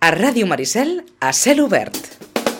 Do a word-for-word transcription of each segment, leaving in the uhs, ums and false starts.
A Ràdio Maricel, a cel obert.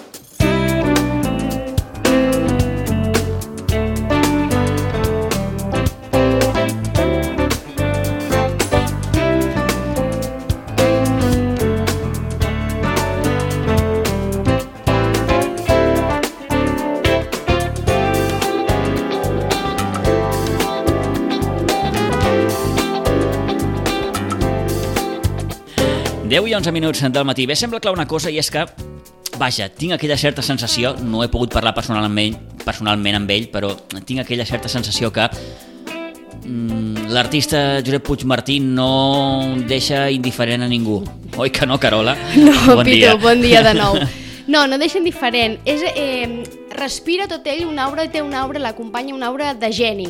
deu i onze minuts del matí. Bé, sembla clar una cosa, i és que, vaja, tinc aquella certa sensació, no he pogut parlar personalment, personalment amb ell, però tinc aquella certa sensació que mm, l'artista Josep Puigmartí no deixa indiferent a ningú. Oi que no, Carola? No, bon Pitu, dia. bon dia de nou. No, no deixa indiferent. És, eh, respira tot ell una aura, té una aura, l'acompanya una aura de geni.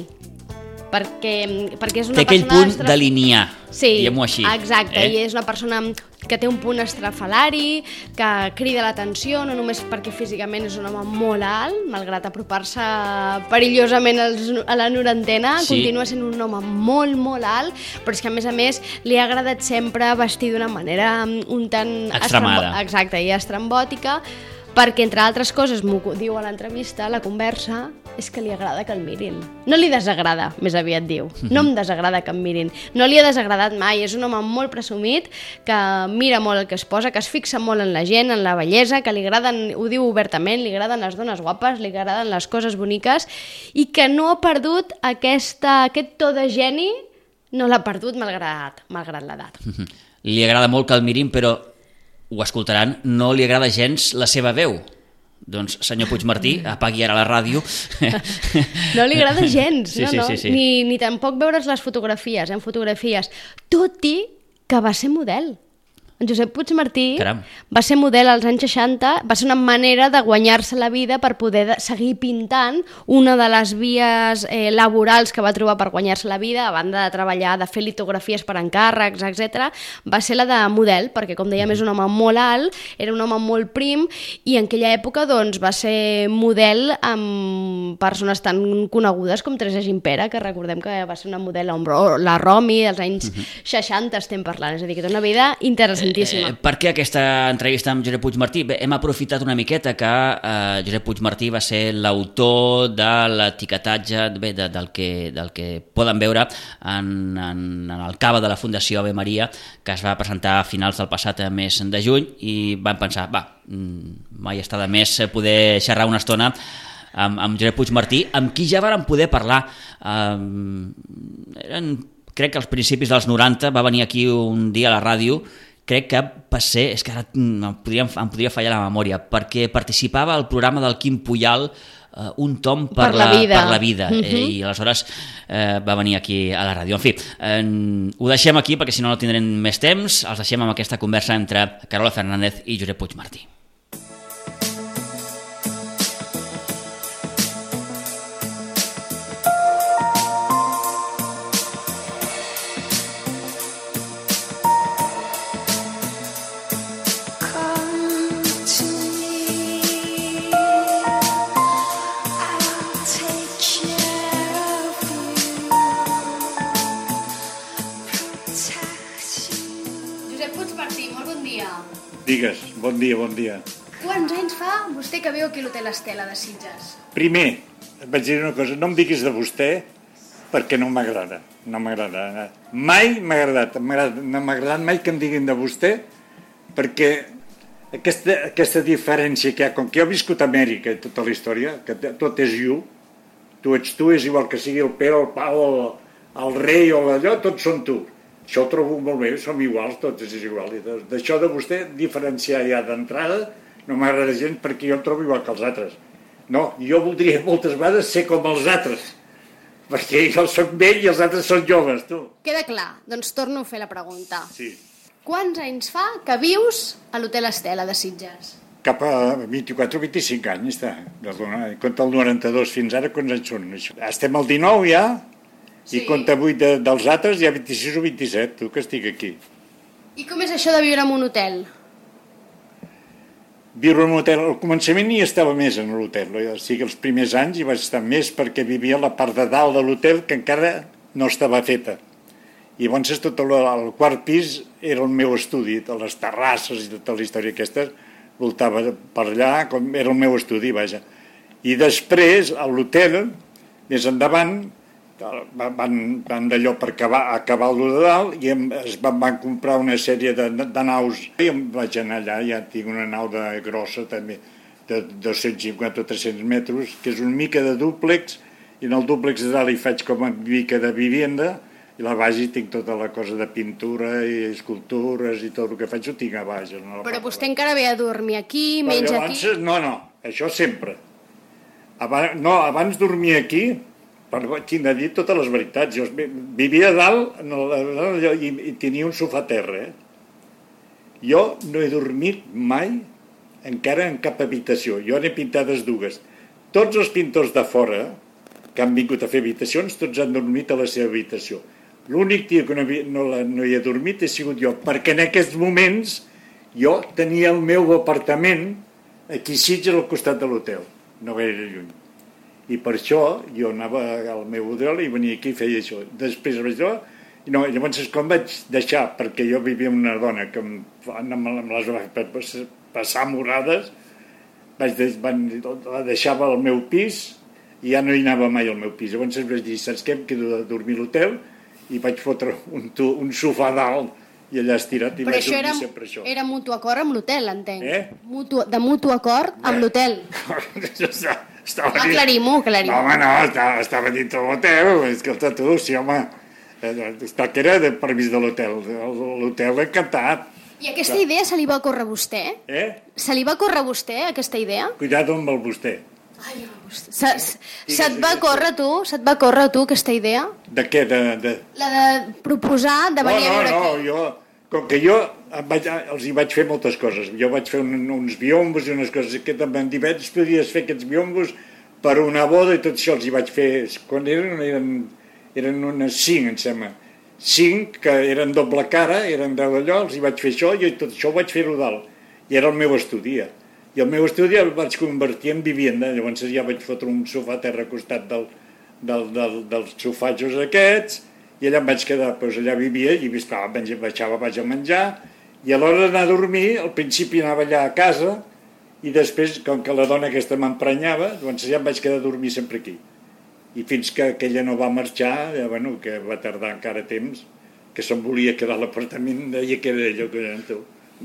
Perquè, perquè és una té aquell persona punt estra... de linear, sí, diguem-ho així. Exacte, eh? i és una persona que té un punt estrafalari, que crida l'atenció, no només perquè físicament és un home molt alt, malgrat apropar-se perillosament als, a la norantena, sí. Continua sent un home molt, molt alt, però és que a més a més li ha agradat sempre vestir d'una manera un tant... extremada. Estrambo... Exacte, i estrambòtica, perquè, entre altres coses, m'ho diu a l'entrevista, a la conversa, és que li agrada que el mirin. No li desagrada, més aviat diu. No em desagrada que em mirin. No li ha desagradat mai. És un home molt presumit, que mira molt el que es posa, que es fixa molt en la gent, en la bellesa, que li agraden, ho diu obertament, li agraden les dones guapes, li agraden les coses boniques, i que no ha perdut aquesta, aquest to de geni, no l'ha perdut malgrat, malgrat l'edat. Li agrada molt que el mirin, però ho escoltaran, no li agrada gens la seva veu. Doncs, senyor Puigmartí, apagui ara la ràdio. No li agrada gens, sí, no, sí, no. Sí, sí. Ni, ni tampoc veure's les fotografies, en fotografies. Tot i que va ser model. En Josep Puigmartí Caram. va ser model als anys seixanta, va ser una manera de guanyar-se la vida per poder seguir pintant. Una de les vies eh, laborals que va trobar per guanyar-se la vida, a banda de treballar, de fer litografies per encàrrecs, etcètera, va ser la de model, perquè, com dèiem, és un home molt alt, era un home molt prim, i en aquella època doncs, va ser model amb persones tan conegudes com Teresa Gimpera, que recordem que va ser una model amb la Romy dels anys uh-huh. seixanta, estem parlant, és a dir, que té una vida interessant. Eh, per què aquesta entrevista amb Josep Puigmartí? Bé, hem aprofitat una miqueta que eh, Josep Puigmartí va ser l'autor de l'etiquetatge bé, de, del, que, del que poden veure en, en, en el cava de la Fundació Ave Maria, que es va presentar a finals del passat mes de juny, i vam pensar, va, mai està de més poder xerrar una estona amb, amb Josep Puigmartí, amb qui ja vàrem poder parlar. Eh, eren, crec que als principis dels noranta va venir aquí un dia a la ràdio. Crec que va ser, és que ara em podria, em podria fallar la memòria, perquè participava al programa del Quim Puyal, eh, un tom per, per la, la vida, per la vida uh-huh. eh, i aleshores eh, va venir aquí a la ràdio. En fi, eh, ho deixem aquí perquè si no no tindrem més temps, els deixem amb aquesta conversa entre Carola Fernández i Josep Puigmartí. Digues, bon dia, bon dia. Quants anys fa vostè que viu aquí a l'Hotel Estela de Sitges? Primer, et vaig dir una cosa, no em diguis de vostè perquè no m'agrada, no m'agrada. Mai m'ha agradat, no m'ha agradat mai que em diguin de vostè perquè aquesta, aquesta diferència que hi ha, com que jo he viscut a Amèrica tota la història, que tot és you, tu ets tu, és igual que sigui el Pere, el Pau, el, el rei o allò, tots són tu. Això ho trobo molt bé, som iguals, tots és igual. I d'això de vostè, diferenciar ja d'entrada, no m'agrada gens perquè jo em trobo igual que els altres. No, jo voldria moltes vegades ser com els altres, perquè jo soc vell i els altres són joves, tu. Queda clar, doncs torno a fer la pregunta. Sí. Quants anys fa que vius a l'Hotel Estela de Sitges? Cap a vint-i-quatre o vint-i-cinc anys, està. Compte el noranta-dos, fins ara quants anys són? Estem al dinou ja? Sí. I compta vuit de, dels altres, hi ha vint-i-sis o vint-i-set, tu que estic aquí. I com és això de viure en un hotel? Viure en un hotel, al començament hi estava més en l'hotel, o sigui, els primers anys hi vaig estar més perquè vivia a la part de dalt de l'hotel que encara no estava feta. I llavors tot el, el quart pis era el meu estudi, de les terrasses i tota la història aquesta, voltava per allà, com era el meu estudi, vaja. I després, a l'hotel, més endavant, van, van d'allò per acabar, acabar el de dalt i em, es van, van comprar una sèrie de, de naus. I em vaig anar allà, ja tinc una nau de grossa també, de dos-cents cinquanta o tres-cents metres, que és una mica de dúplex, i en el dúplex de dalt hi faig com a mica de vivienda, i a la baix hi tinc tota la cosa de pintura i escultures i tot el que faig ho tinc a baix. No Però vostè encara ve a dormir aquí, menja abans, aquí... No, no, això sempre. Abans, no, abans dormia aquí, per, tinc de dir totes les veritats. Jo vivia a dalt en el, i, i tenia un sofà a terra. Eh? Jo no he dormit mai encara en cap habitació. Jo n'he pintades dues. Tots els pintors de fora que han vingut a fer habitacions, tots han dormit a la seva habitació. L'únic dia que no, havia, no, la, no hi he dormit he sigut jo, perquè en aquests moments jo tenia el meu apartament aquí a Sitges al costat de l'hotel, no gaire lluny. I per això jo anava al meu hotel i venia aquí i feia això. Després vaig dir, i no, llavors com vaig deixar, perquè jo vivia amb una dona que em, em les va passar morades, vaig de, van, la deixava al meu pis i ja no hi anava mai al meu pis. Llavors vaig dir, saps què, em quedo a dormir a l'hotel i vaig fotre un, un sofà dalt i allà estirat i Però vaig dormir era, sempre això. era mutu acord amb l'hotel, entenc. Eh? Mutu, de mutu acord amb l'hotel. Estava Aclarim-ho, aclarim-ho. No, home, no, estava, estava dintre l'hotel. Escolta tu, sí, home, està que era de permís de l'hotel. L'hotel l'he encantat. I aquesta idea se li va córrer a vostè? Eh? Se li va córrer a vostè, aquesta idea? Cuidado amb el vostè. Ai, se, se, se't va córrer a tu, se't va córrer a tu aquesta idea? De què? De, de... La de proposar de venir no, a viure no, aquí. No, jo, com que jo em vaig, els hi vaig fer moltes coses. Jo vaig fer un, uns biombos i unes coses que em van dir, veig, podies fer aquests biombos per una boda i tot això els hi vaig fer. Quan eren, eren, eren unes cinc, em sembla. Cinc, que eren doble cara, eren deu d'allò, els hi vaig fer això i tot això ho vaig fer-ho dalt. I era el meu estudi. I el meu estudi el vaig convertir en vivienda. Llavors ja vaig fotre un sofà a terra al costat del, del, del, dels sofatjos aquests i allà em vaig quedar, doncs allà vivia i clar, baixava, vaig a menjar i a l'hora d'anar a dormir, al principi anava allà a casa i després, com que la dona aquesta m'emprenyava, doncs ja em vaig quedar a dormir sempre aquí. I fins que aquella no va marxar, ja, bueno, que va tardar encara temps, que se'm volia quedar a l'apartament, deia que era allò que era tu.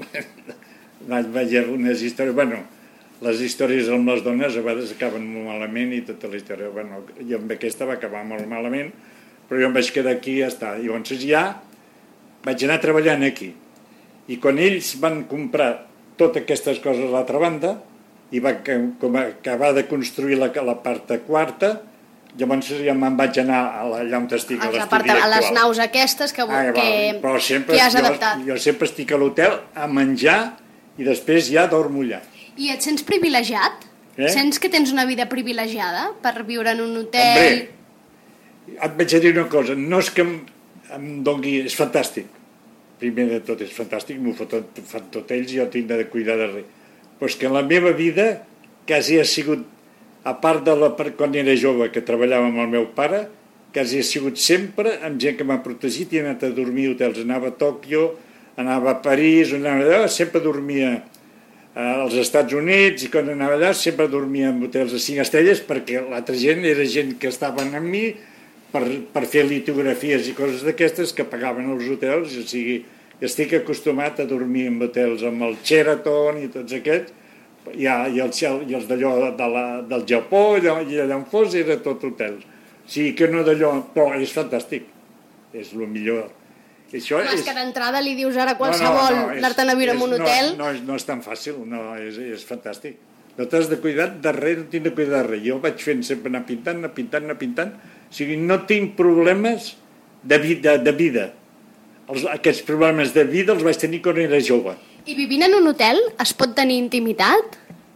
Vaig veure unes històries, bueno, les històries amb les dones a vegades acaben molt malament i tota la història, bueno, jo amb aquesta va acabar molt malament, però jo em vaig quedar aquí i ja està. I llavors ja vaig anar treballant aquí. I quan ells van comprar totes aquestes coses a l'altra banda i va com acabar de construir la, la part quarta, llavors ja me'n vaig anar allà on estic, a l'estudi actual. A les naus aquestes que, ah, que, però sempre, que has jo, adaptat. Jo sempre estic a l'hotel a menjar i després ja dormo allà. I et sents privilegiat? Eh? Sents que tens una vida privilegiada per viure en un hotel? Hombre, et vaig a dir una cosa, no és que em, em doni... És fantàstic. Primer de tot és fantàstic, m'ho fan tot, fan tot ells i jo tinc de cuidar de res. Però és que en la meva vida quasi ha sigut, a part de la, quan era jove que treballava amb el meu pare, quasi ha sigut sempre amb gent que m'ha protegit i he anat a dormir a hotels. Anava a Tòquio, anava a París, anava allà, sempre dormia als Estats Units i quan anava allà sempre dormia en hotels de cinc estrelles perquè l'altra gent era gent que estaven amb mi per, per fer litografies i coses d'aquestes que pagaven els hotels, o sigui, estic acostumat a dormir en hotels amb el Sheraton i tots aquests, i, i els, i els d'allò de la, del Japó, allò, i allà on fos era tot hotels. O sigui que no d'allò, però és fantàstic, és el millor. Això és... és que d'entrada li dius ara a qualsevol no, no, no, anar-te'n a viure en un hotel... No, no, no és tan fàcil, no, és, és fantàstic. No t'has de cuidar de res, no tinc de cuidar de res. Jo vaig fent sempre anar pintant, anar pintant, anar pintant. O sigui, no tinc problemes de vida. De vida. Els, aquests problemes de vida els vaig tenir quan era jove. I vivint en un hotel es pot tenir intimitat?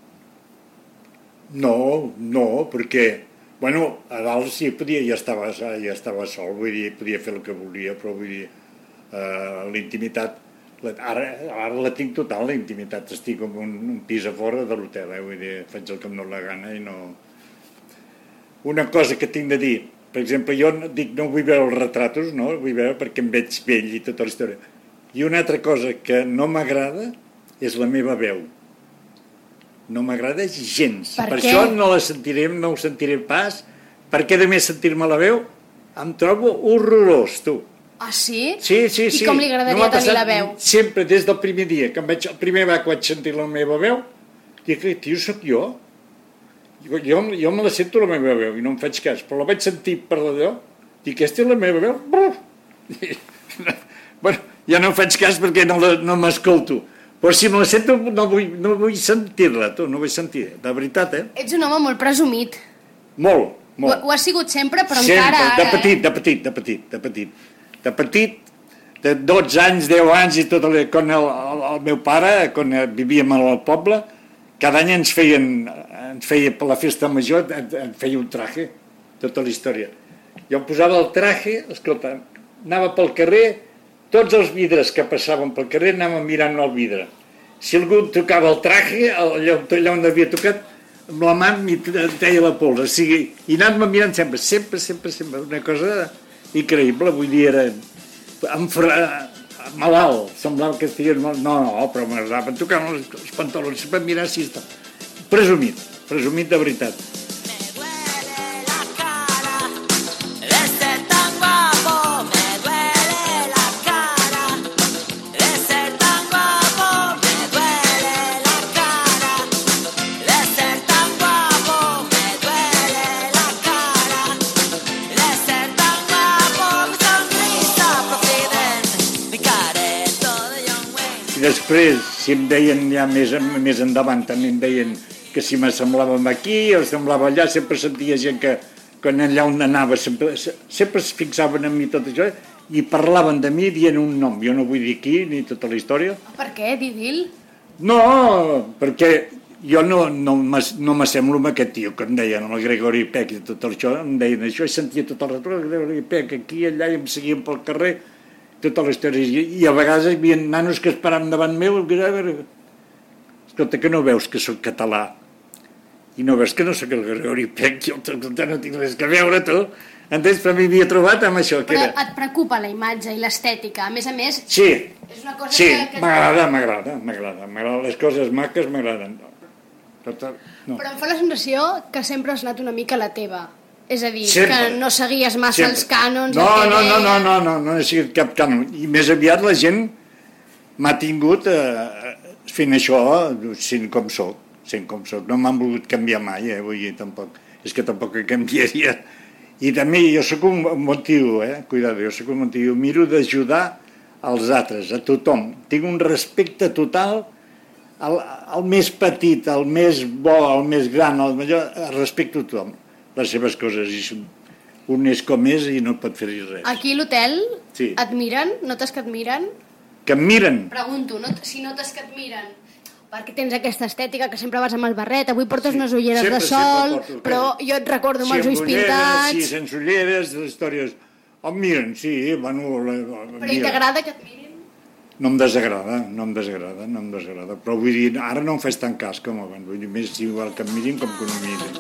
No, no, perquè... Bueno, a dalt sí, podia, ja estava, ja estava sol, vull dir, podia fer el que volia, però vull dir, uh, l'intimitat, la, ara, ara la tinc total, la intimitat, estic com un, un pis a fora de l'hotel, eh, vull dir, faig el que em dóna la gana i no... Una cosa que tinc de dir, per exemple, jo dic, no vull veure els retratos, no? Vull veure perquè em veig vell i tota la història. I una altra cosa que no m'agrada és la meva veu. No m'agrada gens. Per, per què? això no la sentiré, no ho sentiré pas, perquè a més sentir-me la veu em trobo horrorós, tu. Ah, sí? Sí, sí, sí. I com li agradaria no tenir la veu? Sempre, des del primer dia, que em vaig, el primer va que vaig sentir la meva veu, dic, tio, sóc jo? Jo, jo, jo me la sento la meva veu i no em faig cas, però la vaig sentir per allò, dic, aquesta és la meva veu? Bueno, ja no em faig cas perquè no, la, no m'escolto, però si me la sento no vull, no vull sentir-la, tu, no vull sentir, de veritat, eh? Ets un home molt presumit. Molt, Ho, molt. ho has sigut sempre, però Sempre, encara ara... de petit, de petit, de petit, de petit. De petit, de dotze anys, deu anys i tot, el, quan el, el, el meu pare, quan vivíem al poble, cada any ens feien, ens feia per la festa major, ens feia un traje, tota la història. Jo em posava el traje, escolta, anava pel carrer, tots els vidres que passaven pel carrer anàvem mirant el vidre. Si algú tocava el traje, allà, allà on havia tocat, amb la mà m'hi treia la pols, o sigui, i anant-me mirant sempre, sempre, sempre, sempre, una cosa increïble, vull dir, era enfra... malalt, semblava que estigués mal... No, no, però m'agradava tocar els, els pantalons, sempre mirar si està... Presumit, presumit de veritat. Després, si em deien ja més, més endavant, també em deien que si m'assemblàvem aquí o semblava allà, sempre sentia gent que quan allà on anava sempre, sempre es fixaven en mi tot això i parlaven de mi dient un nom. Jo no vull dir qui ni tota la història. Per què, Didil? No, perquè jo no, no, no m'assemblo amb aquest tio que em deien, el Gregori Peck i tot això, em deien això i sentia tot el retorn, el Gregori Peck aquí i allà i em seguien pel carrer, tota la història, i a vegades hi havia nanos que esperaven davant meu, escolta, que no veus que sóc català i no veus que no sóc el Gregori Peck, jo no tinc res que veure, tu, entens? Però m'havia trobat amb això. Però era... et preocupa la imatge i l'estètica, a més a més... Sí, és una cosa sí, que, que... m'agrada, m'agrada, m'agrada, m'agrada, les coses maques m'agraden. Tota... No. Però em fa la sensació que sempre has anat una mica a la teva. És a dir, sempre. Que no seguies massa Sempre. els cànons... No, el que no, no, deia. no, no, no, no he seguit cap cànon. I més aviat la gent m'ha tingut eh, fent això sent com soc, sent com soc. No m'han volgut canviar mai, eh, vull dir, tampoc. És que tampoc canviaria. I també jo sóc un bon tio, eh, cuidado, jo sóc un bon tio. Miro d'ajudar als altres, a tothom. Tinc un respecte total al, al més petit, al més bo, al més gran, al millor, respecto a tothom. Les seves coses, i un és com és i no pot fer-hi res. Aquí a l'hotel Sí. et miren? Notes que et miren? Que em miren. Pregunto, no, si notes que et miren, perquè tens aquesta estètica que sempre vas amb el barret, avui portes sí. unes ulleres Sempre, de sol, porto, però jo et recordo amb sí, els ulls ulleres, pintats... Sí, sense ulleres, les històries... Em miren, sí, bueno... La, la, Però i t'agrada que et mirin? No em desagrada, no em desagrada, no em desagrada. Però vull dir, ara no em fes tan cas com abans. Vull dir, més igual que em mirin com que no em mirin.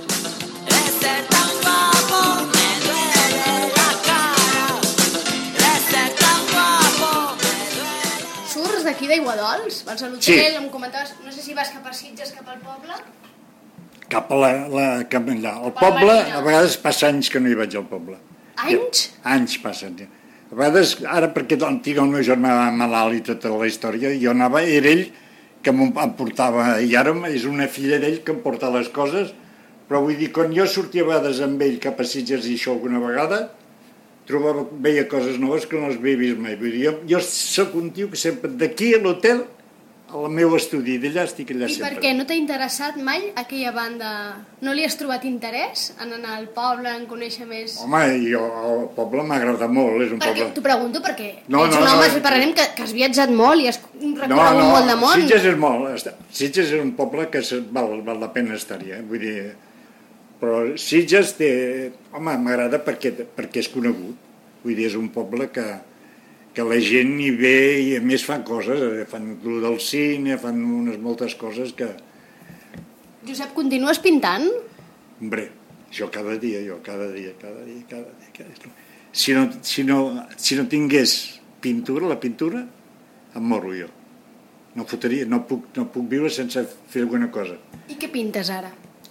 Surts d'aquí d'Aiguadols? Vas a l'hotel, Sí. em comentaves... No sé si vas cap a Sitges, cap al poble? Cap a la, la, cap allà. Al Cap a la poble, Marina. a vegades passa anys que no hi vaig al poble. Anys? Anys passen. A vegades, ara perquè tinc el meu germà malalt i tota la història, jo anava, era ell que em portava, i ara és una filla d'ell que em porta les coses, però vull dir, quan jo sortia a vegades amb ell cap a Sitges i això alguna vegada, trobava, veia coses noves que no les havia vist mai. Vull dir, jo, jo soc un tio que sempre, d'aquí a l'hotel, al meu estudi, d'allà estic allà I sempre. per què? No t'ha interessat mai aquella banda? No li has trobat interès en anar al poble, en conèixer més? Home, jo, el poble m'agrada molt, és un Perquè poble... t'ho pregunto perquè No, ets no, un no, home, no, parlarem que, que has viatjat molt i has recorregut No, no, molt de món. Sitges és molt... Sitges és un poble que val, val la pena estar-hi, eh? Vull dir... Però Sitges té... Home, m'agrada perquè, perquè és conegut. Vull dir, és un poble que, que la gent hi ve i a més fan coses, eh? Fan el del cine, fan unes moltes coses que... Josep, continues pintant? Hombre, Això cada dia, jo, cada dia, cada dia, cada dia. Cada dia. Si, no, si, no, si no tingués pintura, la pintura, em moro jo. No, fotria, no, puc, no puc viure sense fer alguna cosa. I què pintes ara?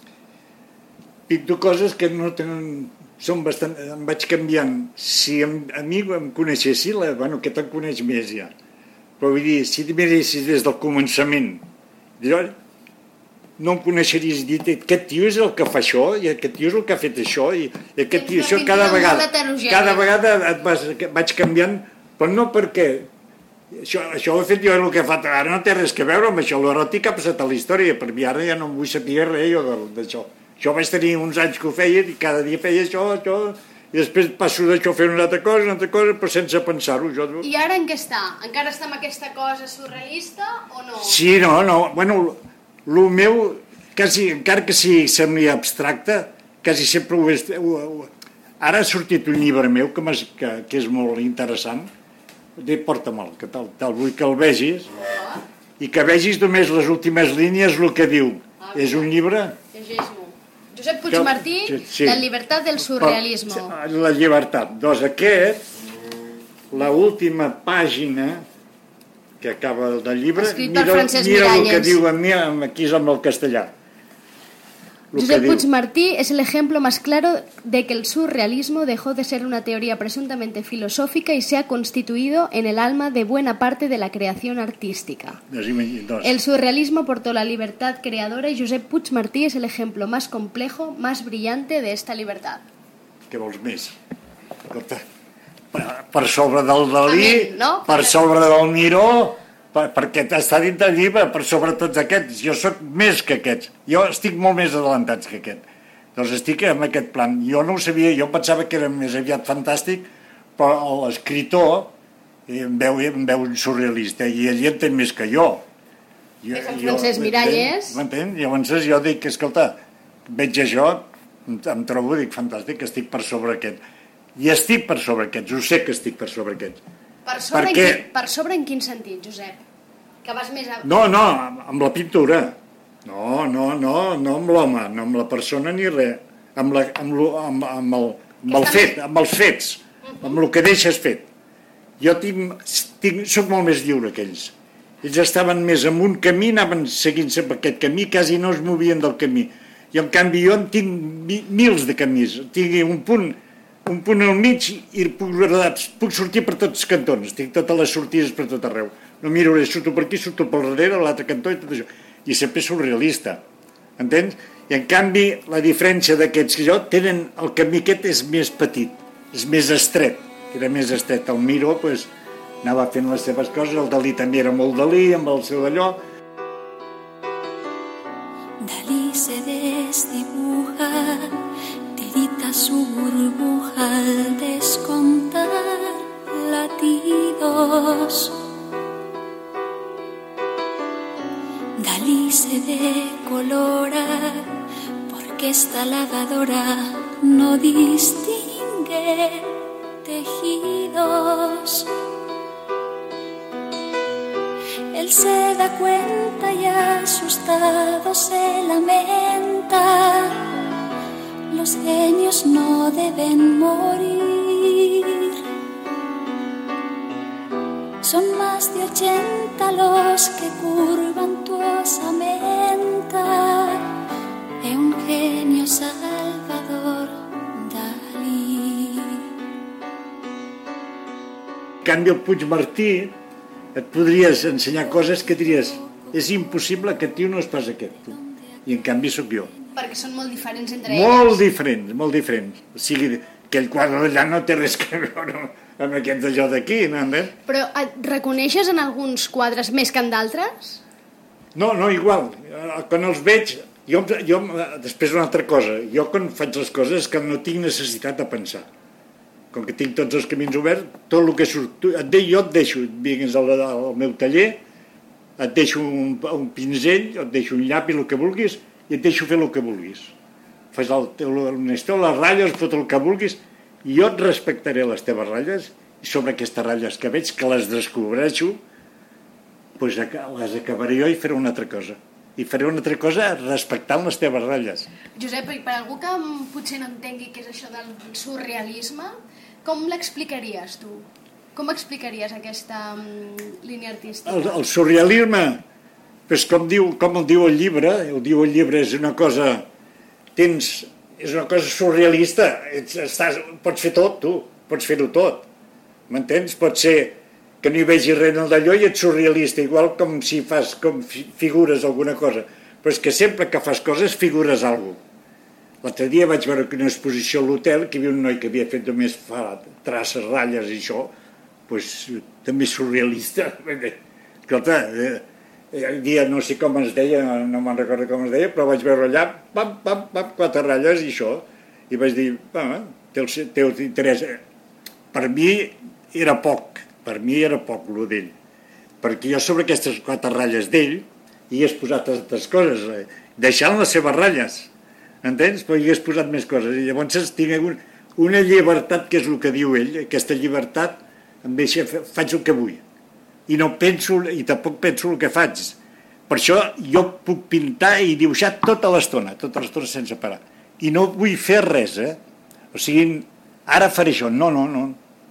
Pinto coses que no tenen... Són bastant... Em vaig canviant. Si em, a mi em coneixessi, la, bueno, que te'n coneix més ja. Però vull dir, si t'hi miressis des del començament, jo no em coneixeries dir, aquest tio és el que fa això, i aquest tio és el que ha fet això, i, i aquest tio, això cada vegada, cada vegada et vas, vaig canviant, però no perquè, això, això ho he fet jo, el que fa, ara no té res que veure amb això, l'eròtic ha passat a la història, per mi ara ja no em vull saber res jo d'això. Això vaig tenir uns anys que ho feia, i cada dia feia això, això, i després passo d'això a fer una altra cosa, una altra cosa, però sense pensar-ho. Jo... I ara en què està? Encara està amb aquesta cosa surrealista o no? Sí, no, no, bueno... El meu, quasi, encara que sigui sembli abstracte, quasi sempre ho és... Ho, ho, ara ha sortit un llibre meu que, que, que és molt interessant, de porta-me'l, que te'l te vull que el vegis, oh. I que vegis només les últimes línies el que diu. Ah, és un llibre... Llegeix-m'ho. Josep Puigmartí, que, sí, La llibertat del surrealisme. La llibertat. Doncs aquest, la última pàgina... que acaba del llibre, mira, mira el que diu a mi, aquí és amb el castellà. Josep Puigmartí es el ejemplo más claro de que el surrealismo dejó de ser una teoría presuntamente filosófica y se ha constituido en el alma de buena parte de la creación artística. El surrealismo aportó la libertad creadora y Josep Puigmartí es el ejemplo más complejo, más brillante de esta libertad. Què vols més? Escolta, per sobre del Dalí, no? per sobre del Miró, per, perquè està dins del llibre, per sobre tots aquests. Jo sóc més que aquests. Jo estic molt més adelantats que aquest. Doncs estic en aquest plan. Jo no ho sabia, jo pensava que era més aviat fantàstic, però l'escriptor em veu, em veu un surrealista i ell entén més que jo. jo és en Francesc Miralles. M'entén? Llavors jo dic, escolta, veig això, em trobo, dic, fantàstic, estic per sobre aquest. I estic per sobre aquests, ho sé que estic per sobre aquests. Per sobre, Perquè... en, quin, per sobre en quin sentit, Josep? Que vas més a... No, no, amb la pintura. No, no, no, no amb l'home, no amb la persona ni res. Amb, la, amb, lo, amb, amb, el, amb el fet, amb els fets, uh-huh. Amb el que deixes fet. Jo tinc, tinc, soc molt més lliure que ells. Ells estaven més en un camí, anaven seguint-se per aquest camí, quasi no es movien del camí. I en canvi jo en tinc mils de camins. Tinc un punt... un punt al mig i puc, puc sortir per tots els cantons, tinc totes les sortides per tot arreu. No miro res, surto per aquí, surto per darrere, l'altre cantó i tot això. I sempre és surrealista, entens? I en canvi, la diferència d'aquests que jo, tenen, el camí aquest és més petit, és més estret, era més estret. El Miró, pues, anava fent les seves coses, el Dalí també era molt Dalí, amb el seu d'allò. Dalí se desdibuja, tirita su burbuja al descontar latidos. Dalí se decolora porque esta lavadora no distingue tejidos. Él se da cuenta y asustado se lamenta. Los genios no deben morir. Son más de ochenta los que curvan tu osamenta. Es un genio Salvador Dalí. En canvi, el Puigmartí et podries ensenyar coses que diries és impossible, aquest tio no és pas aquest. I en canvi sóc jo. Perquè són molt diferents entre molt ells. Diferents, molt diferents. O sigui, aquell quadre d'allà no té res que veure amb aquest d'allò d'aquí, no? Però et reconeixes en alguns quadres més que en d'altres? No, no, igual. Quan els veig... Jo, jo, després una altra cosa. Jo quan faig les coses és que no tinc necessitat de pensar. Com que tinc tots els camins oberts, tot el que surt... Et de, jo et deixo, vingues al, al meu taller, et deixo un, un pinzell, et deixo un llapi, el que vulguis, i et deixo fer el que vulguis. Fas el, el, el, les ratlles, tot el que vulguis, i jo et respectaré les teves ratlles, i sobre aquestes ratlles que veig, que les descobreixo, doncs les acabaré jo i faré una altra cosa. i faré una altra cosa respectant les teves ratlles. Josep, per algú que potser no entengui què és això del surrealisme, com l'explicaries tu? Com explicaries aquesta um, línia artística? El, el surrealisme, pues com, diu, com el diu el llibre, el diu el llibre és una cosa, tens, és una cosa surrealista, ets, estàs, pots fer tot tu, pots fer-ho tot, m'entens? Pot ser que no hi vegi res d'allò i ets surrealista, igual com si fas, com figures alguna cosa, però és que sempre que fas coses figures alguna cosa. L'altre dia vaig veure una exposició a l'hotel que hi havia un noi que havia fet només fa traces, ratlles i això, pues, també surrealista. Escolta, el dia no sé com es deia, no me'n recordo com es deia, però vaig veure allà, pam, pam, pam, quatre ratlles i això, i vaig dir, ah, té el, té el interès. Per mi era poc, per mi era poc el d'ell, perquè jo sobre aquestes quatre ratlles d'ell hi he posat altres coses, deixant les seves ratlles, entens? Però hi he posat més coses, i llavors tinc un, una llibertat, que és el que diu ell, aquesta llibertat em deixa, faig el que vull, i no penso, i tampoc penso el que faig. Per això jo puc pintar i dibuixar tota l'estona, tota l'estona sense parar, i no vull fer res, eh? O sigui, ara faré això, no, no, no,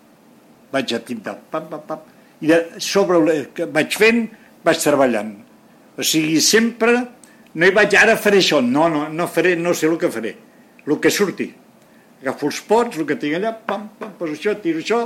vaig a pintar, pam, pam, pam, i de, sobre el que vaig fent, vaig treballant. O sigui, sempre no hi vaig, ara faré això, no, no, no faré, no sé el que faré, el que surti. Agafo els pots, el que tinc allà, pam, pam, poso això, tiro això,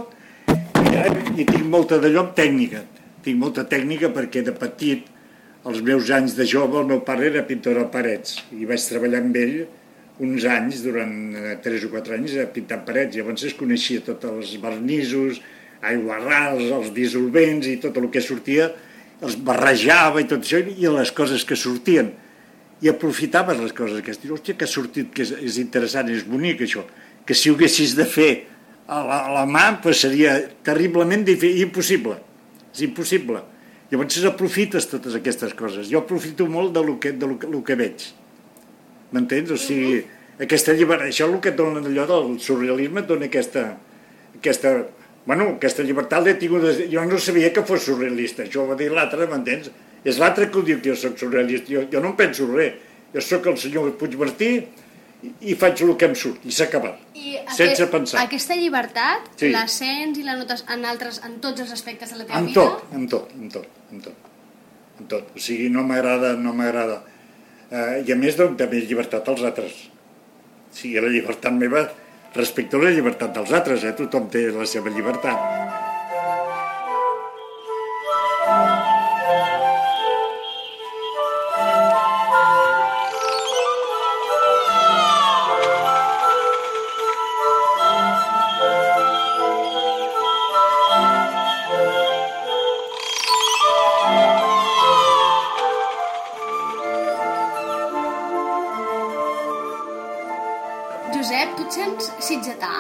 i, i tinc molta d'allò amb tècnica. Tinc molta tècnica perquè de petit, als meus anys de jove, el meu pare era pintor de parets, i vaig treballar amb ell uns anys, durant tres o quatre anys, a pintar parets, i llavors es coneixia tots els vernissos, aiguarrals, els dissolvents i tot el que sortia, els barrejava i tot això, i les coses que sortien. I aprofitaves les coses aquestes. Hòstia, que ha sortit, que és, és interessant, és bonic això, que si ho haguessis de fer a la, a la mà, pues seria terriblement difícil, impossible, és impossible. Llavors aprofites totes aquestes coses. Jo aprofito molt de lo que, de lo que, lo que veig, m'entens? O sigui, aquesta llibertat, això és el que et dona allò del surrealisme, et dona aquesta, aquesta, bueno, aquesta llibertat l'he tingut, jo no sabia que fos surrealista, això ho va dir l'altre, m'entens? És l'altre que ho diu que jo soc surrealista, jo, jo no em penso res, jo sóc el senyor Puigmartí i, i faig el que em surt, i s'ha acabat, sense aquest, pensar. Aquesta llibertat sí. La sents i la notes en, altres, en tots els aspectes de la teva en vida? Tot, en tot, en tot, en tot, en tot. O sigui, no m'agrada, no m'agrada. Eh, I a més, doncs, també llibertat als altres. O sigui, la llibertat meva respecte a la llibertat dels altres, eh? Tothom té la seva llibertat. Josep, tu et sents sitgetà?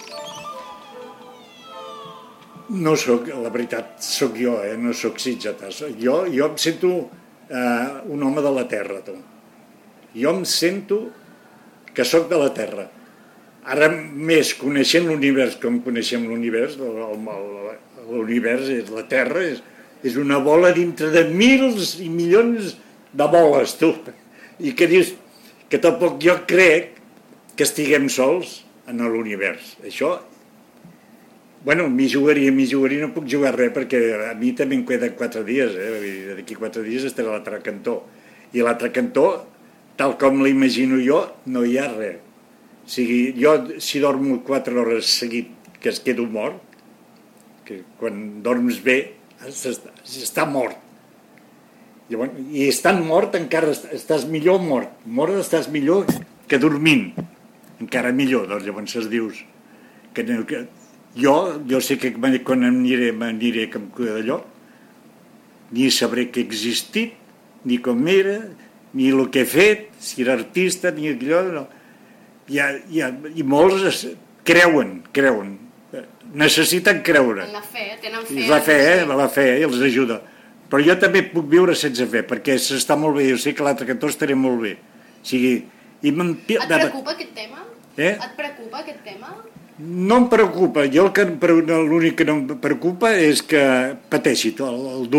No sóc, la veritat, sóc jo, eh? No sóc sitgetà. Jo, jo em sento eh, un home de la terra, tu. Jo em sento que sóc de la terra. Ara més, coneixent l'univers com coneixem l'univers, l'univers és la terra, és, és una bola dintre de mils i milions de boles, tu. I que dius que tampoc jo crec que estiguem sols en l'univers. Això, bueno, m'hi jugaria, m'hi jugaria, no puc jugar res, perquè a mi també em queden quatre dies, eh? D'aquí quatre dies estaré a l'altre cantó. I a l'altre cantó, tal com l'imagino jo, no hi ha res. O sigui, jo, si dormo quatre hores seguit, que es quedo mort, que quan dorms bé, està mort. Llavors, i estant mort encara estàs millor mort. Mort estàs millor que dormint. Encara millor, doncs llavors es dius que, que jo, jo sé que quan em aniré, m'aniré que em cuida d'allò, ni sabré que he existit, ni com era, ni el que he fet, si era artista, ni allò, no. Hi ha, hi ha, i molts es, creuen, creuen, necessiten creure. En la fe, tenen fe. La fe, eh? La fe, eh? Els ajuda. Però jo també puc viure sense fe, perquè s'està molt bé, jo sé que l'altre cantó estaré molt bé. O sigui, i et preocupa aquest tema? Eh? Et preocupa aquest tema? No em preocupa. Jo l'únic que no em preocupa és que pateixi el, el dolor.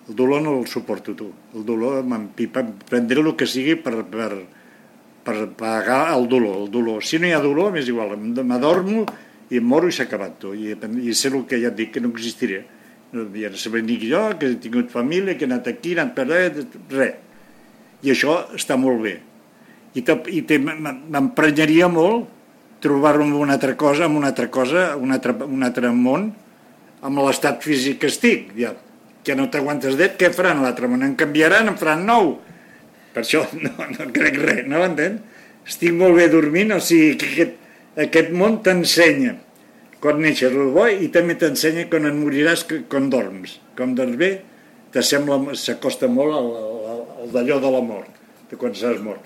El dolor no el suporto, tu. El dolor m'empipa, prendré el que sigui per, per, per pagar el dolor, el dolor. Si no hi ha dolor, m'és igual, m'adormo i em moro i s'ha acabat, tu. I, i sé el que ja et dic, que no existiré. Ja no sabré ni jo, que he tingut família, que he anat aquí, he anat per allà, res. I això està molt bé. I, i m'emprenyaria molt trobar-me amb una altra cosa, amb una altra cosa, un altre, un altre món, amb l'estat físic que estic. Ja, que no t'aguantes d'et, què faran l'altre món? Em canviaran, em faran nou. Per això no, no crec res, no m'entens? Estic molt bé dormint, o sigui que aquest, aquest món t'ensenya quan neixes el bo i també t'ensenya quan et moriràs, quan dorms. Quan dorms bé, s'acosta molt al, al, al d'allò de la mort, de quan s'has mort.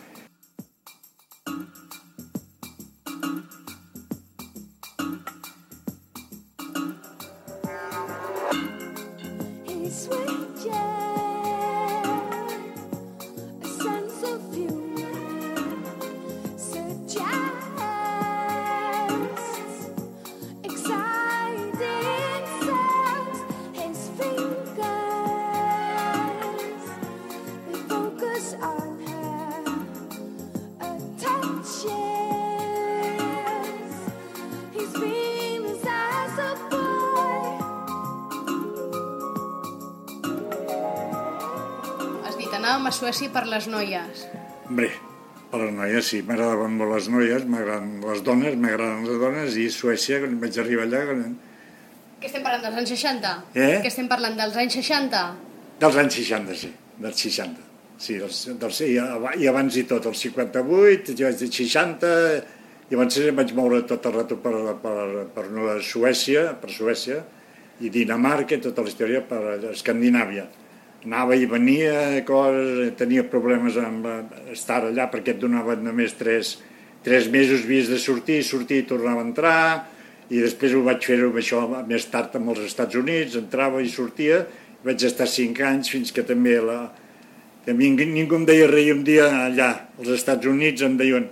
Anàvem a Suècia per les noies. Bé, per les noies sí, m'agradaven molt les noies, m'agraden les dones, m'agraden les dones, i Suècia, quan vaig arribar allà... Quan... Què estem parlant, dels anys seixanta? Eh? Què estem parlant, dels anys seixanta? Dels anys seixanta, sí, dels seixanta. Sí, dels, dels, i, i abans i tot, els cinquanta-vuit, jo vaig dir seixanta, i abans em vaig moure tot el rato per, per, per, per Suècia, per Suècia, i Dinamarca, tota la història per Escandinàvia. Anava i venia, coses, tenia problemes amb estar allà perquè et donaven només tres, tres mesos, havies de sortir, sortir i tornava a entrar, i després ho vaig fer això més tard amb els Estats Units, entrava i sortia, vaig estar cinc anys fins que també la... També ningú em deia res, un dia allà als Estats Units em deien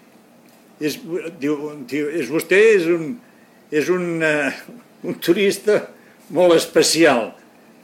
és, diu, és vostè és un, és un, uh, un turista molt especial,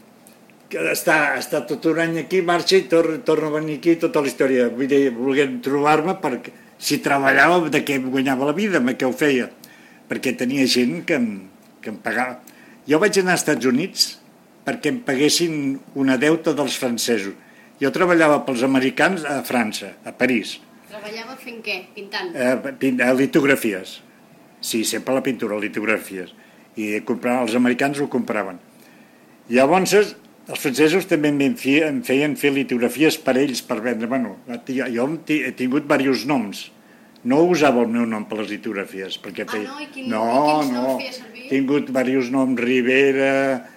que està, està tot un any aquí, marxa i torna, torna a venir aquí, tota la història. Vull dir, volguem trobar-me perquè si treballava, de què em guanyava la vida, de què ho feia. Perquè tenia gent que em, que em pagava. Jo vaig anar als Estats Units perquè em paguessin una deuta dels francesos. Jo treballava pels americans a França, a París. Treballava fent què? Pintant? Eh, litografies. Sí, sempre la pintura, litografies. I compraven, els americans ho compraven. Llavors, els francesos també em feien fer litografies per ells, per vendre. Bueno, jo he tingut diversos noms. No usava el meu nom per les litografies. Perquè ah, no? I quin, no, i quins no. noms feia servir? He tingut diversos noms, Rivera,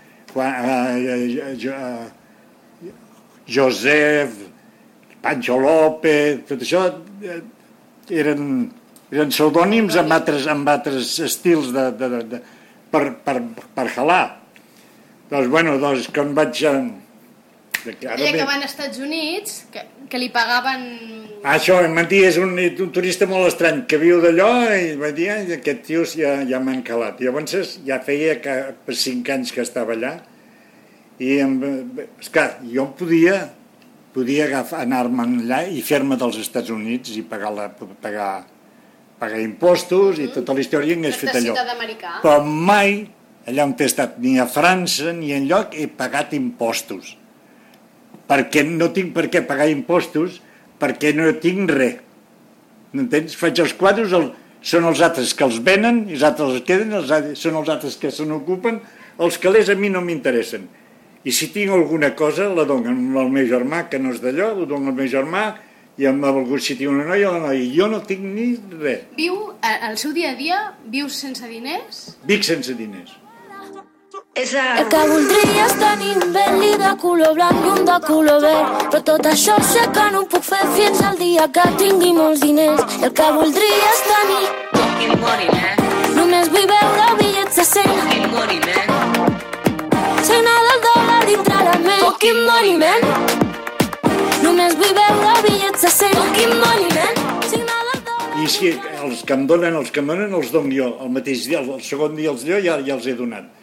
Josep, Pancho López, tot això eren, eren pseudònims amb altres, amb altres estils de, de, de, de, per, per, per jalar. Doncs, bueno, doncs, quan vaig... Deia que van als Estats Units, que, que li pagaven... Ah, això, em van dir, és un, un turista molt estrany, que viu d'allò, i va dir, aquest tio ja, ja m'han calat. I llavors ja feia que, per cinc anys que estava allà, i, em, esclar, jo podia, podia agafar, anar-me'n allà i fer-me dels Estats Units i pagar, la, pagar, pagar impostos i tota la història, i hagués fet allò. Però mai... Allà on he estat, ni a França ni enlloc he pagat impostos. Perquè no tinc per què pagar impostos, perquè no tinc res. M'entens? Faig els quadres, el, són els altres que els venen, i els altres els queden, els, són els altres que se n'ocupen, els calés a mi no m'interessen. I si tinc alguna cosa, la dono al meu germà, que no és d'allò, ho dono al meu germà, i amb algú si tinc una noia, la noia. Jo no tinc ni res. Viu, al seu dia a dia, vius sense diners? Vic sense diners. El que voldria és tenir un Bentley de color blanc i un de color verd, però tot això sé que no ho puc fer fins al dia que tingui molts diners. El que voldria és tenir fucking money, man. Només vull veure bitllets de cent. Fucking money, man. Signar del dòlar dintre la ment. Fucking money, man. Només vull veure bitllets de cent. Fucking money, man. Signar del dòlar. I si els que em donen, els que em donen els dono jo, el mateix dia, el segon dia els jo ja, ja els he donat.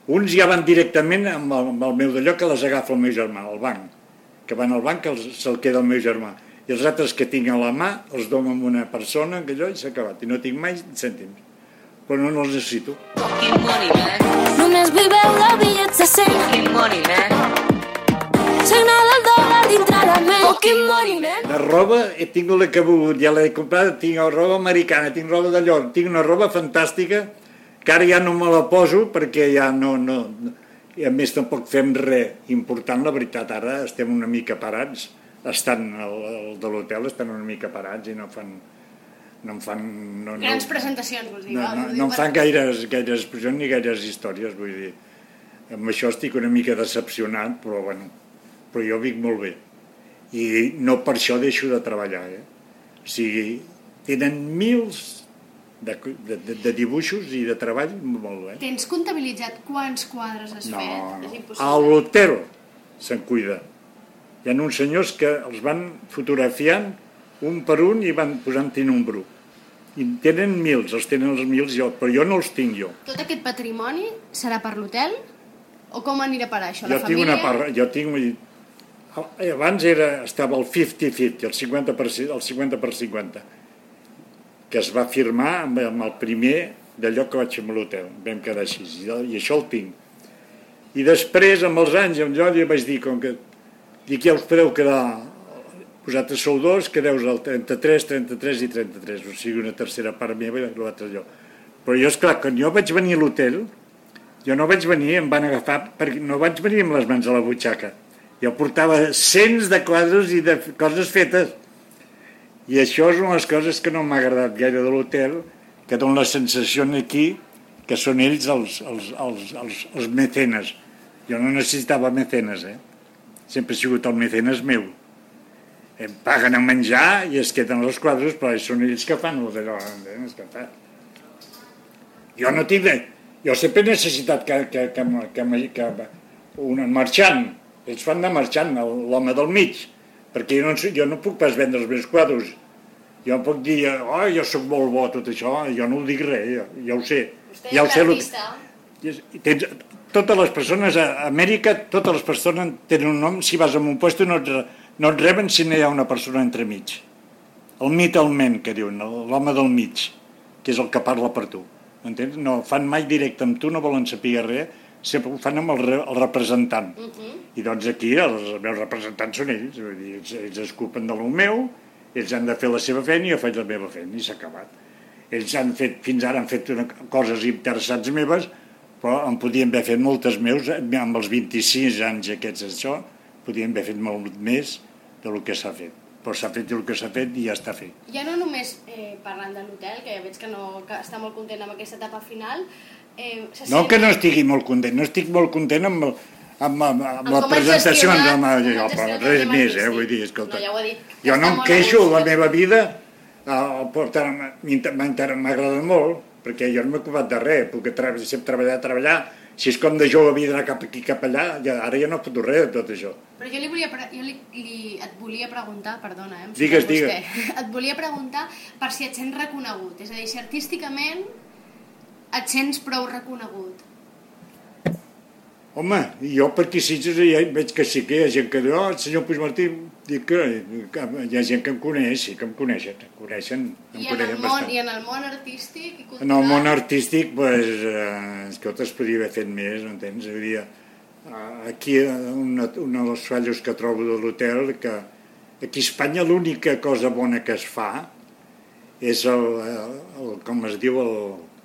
Uns ja van directament amb el, amb el meu d'allò que les agafa el meu germà, al banc. Que van al banc, que els, se'l queda el meu germà. I els altres que tinc a la mà els dono amb una persona, que allò, i s'ha acabat. I no tinc mai cèntims. Però no, no els necessito. Fucking money, man. Només vull veure bitllets de cent. Fucking money, man. Signar del dòlar dintre la ment. Fucking money, man. De roba he tingut la que he volgut, ja l'he comprat, tinc roba americana, tinc roba d'allò, tinc una roba fantàstica, que ara ja no me la poso perquè ja no... no i a més tampoc fem res important, la veritat, ara estem una mica parats, estan el, el de l'hotel estan una mica parats i no fan... No em fan... No, Grans no, presentacions, vols dir? No, no, no, no em fan gaires, gaires exposicions ni gaires històries, vull dir. Amb això estic una mica decepcionat, però bueno, però jo vic molt bé. I no per això deixo de treballar, eh? O sigui, tenen mils de, de, de dibuixos i de treball molt bé. Tens comptabilitzat quants quadres has No, fet? no. És A impossible. l'hotel se'n cuida. Hi ha uns senyors que els van fotografiant un per un i van posant-hi número. I tenen mils, els tenen els mils jo, però jo no els tinc jo. Tot aquest patrimoni serà per l'hotel? O com anirà a parar això? Jo La tinc família? una part, jo tinc... Abans era, estava el cinquanta cinquanta, el cinquanta per cent, el cinquanta per cinquanta, que es va firmar amb, amb el primer d'allò que vaig fer a l'hotel. Vam quedar així, i, i això el tinc. I després, amb els anys, amb jo, jo vaig dir, com que dic, ja us podeu quedar, vosaltres sou dos, quedeu el trenta-tres, trenta-tres i trenta-tres, o sigui, una tercera part meva i l'altra jo. Però jo, esclar, quan jo vaig venir a l'hotel, jo no vaig venir, em van agafar, perquè no vaig venir amb les mans a la butxaca. Jo portava cents de quadres i de coses fetes. I això és una de les coses que no m'ha agradat gaire de l'hotel, que dona la sensació aquí que són ells els, els, els, els, els mecenes. Jo no necessitava mecenes, eh? Sempre he sigut el mecenes meu. Em paguen a menjar i es queden els quadres, però són ells que fan el d'allò. Jo no tinc res. Jo sempre he necessitat que, que, que, que, que un marxant, ells fan de marxant, l'home del mig, perquè jo no, jo no puc pas vendre els meus quadres. Jo no puc dir, oh, jo sóc molt bo, tot això, jo no ho dic res, jo, ja ho sé. Vostè ja és sé l'artista. Que... Tens, totes les persones a Amèrica, totes les persones tenen un nom, si vas a un lloc no, no et reben si no hi ha una persona entremig. El middleman, que diuen, l'home del mig, que és el que parla per tu. Entens? No fan mai directe amb tu, no volen saber res, sempre ho fan amb el, re, el representant. Uh -huh. I doncs aquí els meus representants són ells, vull dir, ells, ells es culpen de lo meu, ells han de fer la seva feina i jo faig la meva feina i s'ha acabat. Ells han fet, fins ara han fet una, coses interessants meves, però en podien haver fet moltes meus, amb els vint-i-sis anys aquests això, podien haver fet molt més del que s'ha fet. Però s'ha fet el que s'ha fet i ja està fet. Ja no només eh, parlant de l'hotel, que ja veig que, no, que està molt content amb aquesta etapa final. Eh, no que no estigui molt content, no estic molt content amb, el, amb, amb, amb la presentació, amb, amb, jo, però res més, eh, vull dir, escolta. No, ja ho he dit, jo no em queixo, la meva vida m'ha agradat molt, perquè jo no m'he ocupat de res, perquè sempre treballar, treballar, si és com de jove havia d'anar cap aquí, cap allà, ja, ara ja no foto res de tot això. Però jo, li volia, jo li, li, et volia preguntar, perdona, eh, em digues, digues. Et volia preguntar per si et sents reconegut, és a dir, si artísticament et sents prou reconegut. Home, jo per aquí sí, ja veig que sí, que hi ha gent que diu, oh, el senyor Puigmartí, dic que hi ha gent que em coneix, sí que em coneixen, em coneixen, em I, en coneixen el món, bastant. I en el món artístic i cultural? En el món artístic, doncs, eh, escolta, es podria haver fet més, no entens? Vull dir, aquí, una, una dels fallos que trobo de l'hotel, que aquí a Espanya l'única cosa bona que es fa és el, el, el com es diu, el,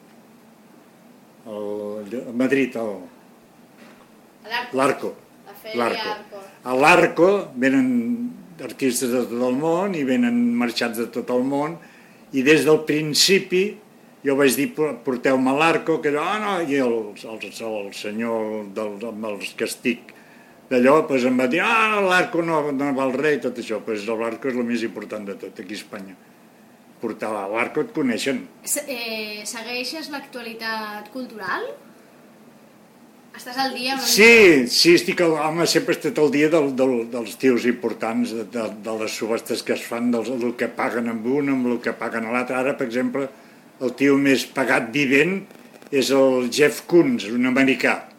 el, el Madrid, el, l'Arco. L'Arco. A l'Arco venen artistes de tot el món i venen marxats de tot el món i des del principi jo vaig dir porteu-me a l'Arco, que oh, no, i el, el, el senyor del, amb els que estic d'allò pues, em va dir ah, l'Arco no, no val res i tot això, pues, l'Arco és el més important de tot aquí a Espanya. Portar a l'Arco et coneixen. Eh, segueixes l'actualitat cultural? Estàs al dia? Sí, sí, estic al, home, sempre he estat al dia del, del, dels tios importants, de, de, de les subhastes que es fan, del, del que paguen amb un, amb el que paguen a l'altre. Ara, per exemple, el tio més pagat vivent és el Jeff Koons, un americà.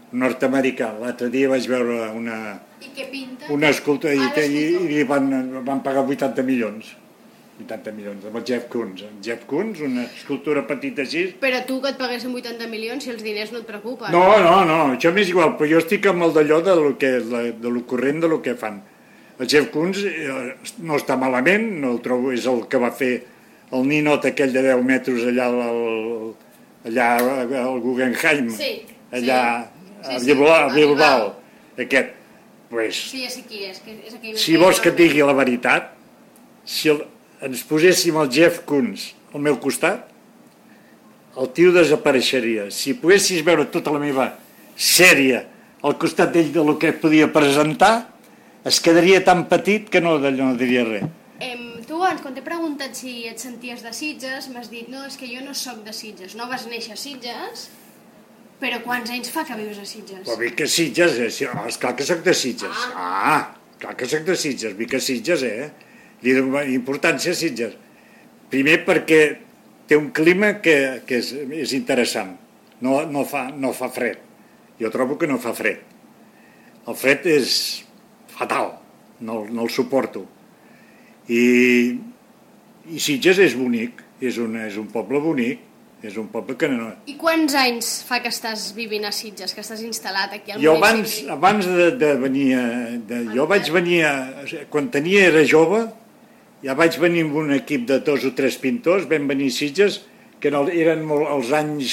nord-americà. L'altre dia vaig veure una, I què pinta? una escultura i, Ah, i, i van, van pagar vuitanta milions. vuitanta milions, amb el Jeff Koons. El Jeff Koons, una escultura petita així. Però tu que et paguessin vuitanta milions, si els diners no et preocupen. No, no, no, això m'és igual, però jo estic amb el d'allò de lo, que, de lo corrent de lo que fan. El Jeff Koons eh, no està malament, no el trobo, és el que va fer el ninot aquell de deu metres allà al, allà al Guggenheim, Sí, allà sí. a Sí, sí, Bilbao, a a Bilbao, Bilbao. aquest. Pues, Sí, ja sé qui és. Que és aquell si vols que et digui la veritat, si el, ens poséssim el Jeff Koons al meu costat, el tio desapareixeria. Si poguessis veure tota la meva sèrie al costat d'ell de lo que podia presentar, es quedaria tan petit que no, no diria res. Em, tu abans, quan t'he preguntat si et senties de Sitges, m'has dit, no, és que jo no sóc de Sitges. No vas néixer a Sitges, però quants anys fa que vius a Sitges? Però vic a Sitges, eh? Sí, oh, esclar que soc de Sitges. Ah, ah clar que soc de Sitges, vic a Sitges, eh? Li dono importància a Sitges. Primer perquè té un clima que, que és, és interessant. No, no, fa, no fa fred. Jo trobo que no fa fred. El fred és fatal, no, no el suporto. I, i Sitges és bonic, és un, és un poble bonic, és un poble que no... I quants anys fa que estàs vivint a Sitges, que estàs instal·lat aquí al Jo abans, municipi? abans de, de venir... A, de, jo vaig venir... A, quan tenia era jove, ja vaig venir amb un equip de dos o tres pintors, vam venir a Sitges, que no, eren molt, els anys